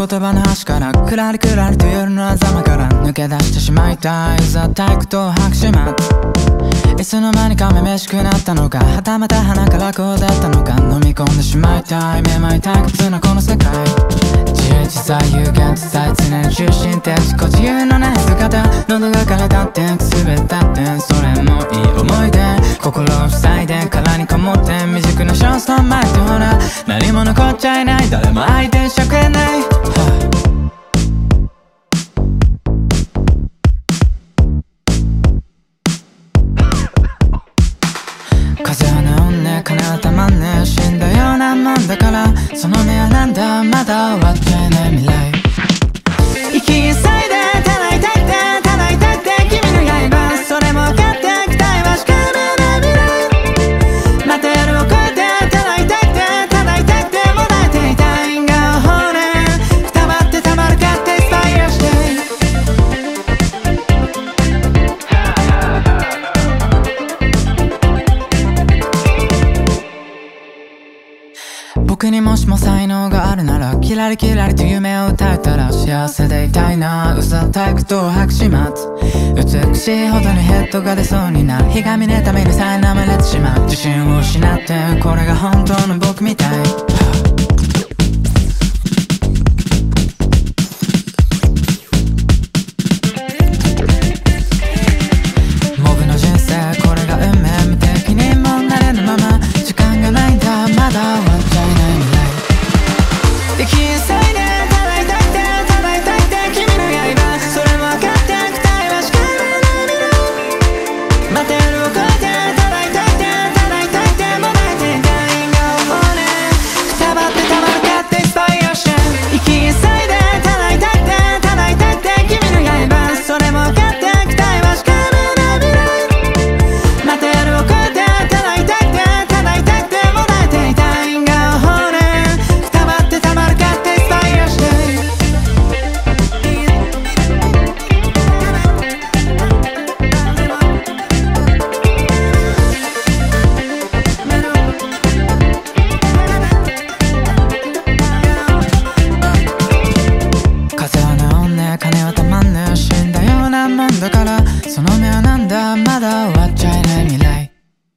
言葉の端からくらりくらりと夜の狭間から抜け出してしまいたい。うざったいことを吐く始末。いつの間にかめめしくなったのか、はたまた鼻からこうだったのか、飲み込んでしまいたい。めまい退屈なこの世界、自由自在有限自在、常に中心的自己自由のない姿。喉が枯れたってくすべったってそれもいい思い出。心を塞いで殻にこもって未熟なションストン前ってほら何も残っちゃいない。誰も相手にしてくれない、風は治んねえ金はたまんねえ死んだようなもんだから。その目はなんだまだ終わってない未来。生き急いで叩いてって叩いてって君の刃、それも分かって期待はしかめない未来。待てるを超えて叩いてって叩いてってもらえていたいがほれくたばってたまるかってスパイアして。僕にもしも才能があるならキラリキラリと夢を歌えたら幸せでいたいな。うざったいことを吐く始末、美しいほどにヘッドが出そうになる。ひがみねために苛まれてしまう。自信を失ってこれが本当の僕みたい。